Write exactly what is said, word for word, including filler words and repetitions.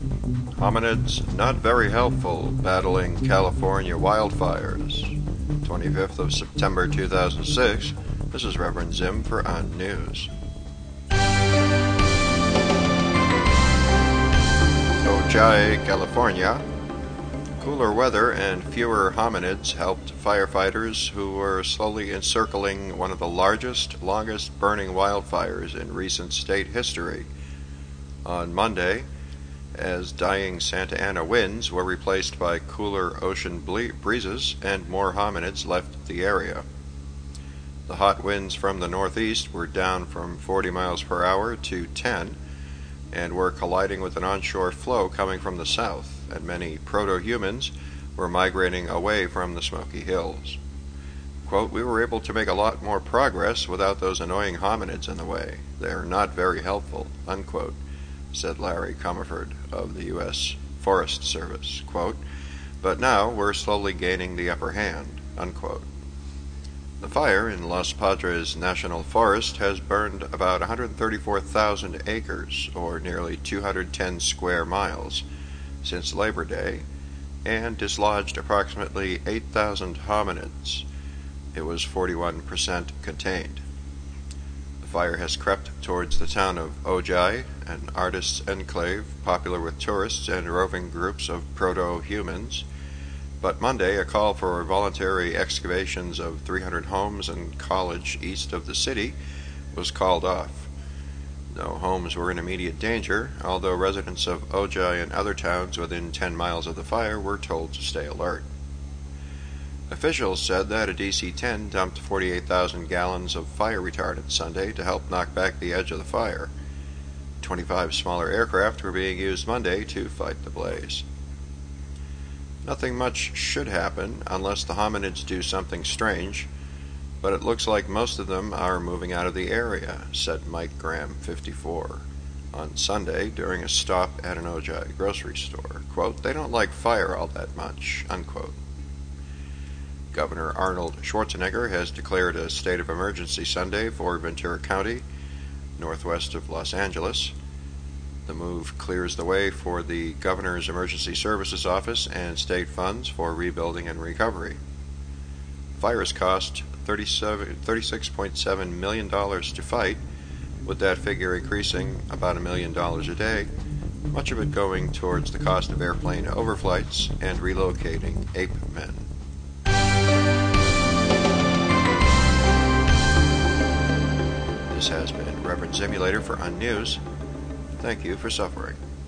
Hominids not very helpful battling California wildfires. twenty-fifth of September two thousand six. This is Reverend Zim for On News. Ojai, California. Cooler weather and fewer hominids helped firefighters who were slowly encircling one of the largest, longest burning wildfires in recent state history. On Monday, as dying Santa Ana winds were replaced by cooler ocean breezes and more hominids left the area. The hot winds from the northeast were down from forty miles per hour to ten and were colliding with an onshore flow coming from the south, and many proto-humans were migrating away from the Smoky Hills. Quote, "We were able to make a lot more progress without those annoying hominids in the way. They're not very helpful," unquote, said Larry Comerford of the U S Forest Service. Quote, "But now we're slowly gaining the upper hand," unquote. The fire in Los Padres National Forest has burned about one hundred thirty-four thousand acres, or nearly two hundred ten square miles, since Labor Day, and dislodged approximately eight thousand hominids. It was forty-one percent contained. The fire has crept towards the town of Ojai, an artist's enclave popular with tourists and roving groups of proto-humans. But Monday, a call for voluntary excavations of three hundred homes and college east of the city was called off. No homes were in immediate danger, although residents of Ojai and other towns within ten miles of the fire were told to stay alert. Officials said that a D C ten dumped forty-eight thousand gallons of fire retardant Sunday to help knock back the edge of the fire. twenty-five smaller aircraft were being used Monday to fight the blaze. Nothing much should happen unless the hominids do something strange, but it looks like most of them are moving out of the area, said Mike Graham, fifty-four, on Sunday during a stop at an Ojai grocery store. Quote, "They don't like fire all that much," unquote. Governor Arnold Schwarzenegger has declared a state of emergency Sunday for Ventura County, northwest of Los Angeles. The move clears the way for the Governor's Emergency Services Office and state funds for rebuilding and recovery. Fires cost thirty-six point seven million dollars to fight, with that figure increasing about a million dollars a day, much of it going towards the cost of airplane overflights and relocating ape men. This has been Reverend Simulator for On News. Thank you for suffering.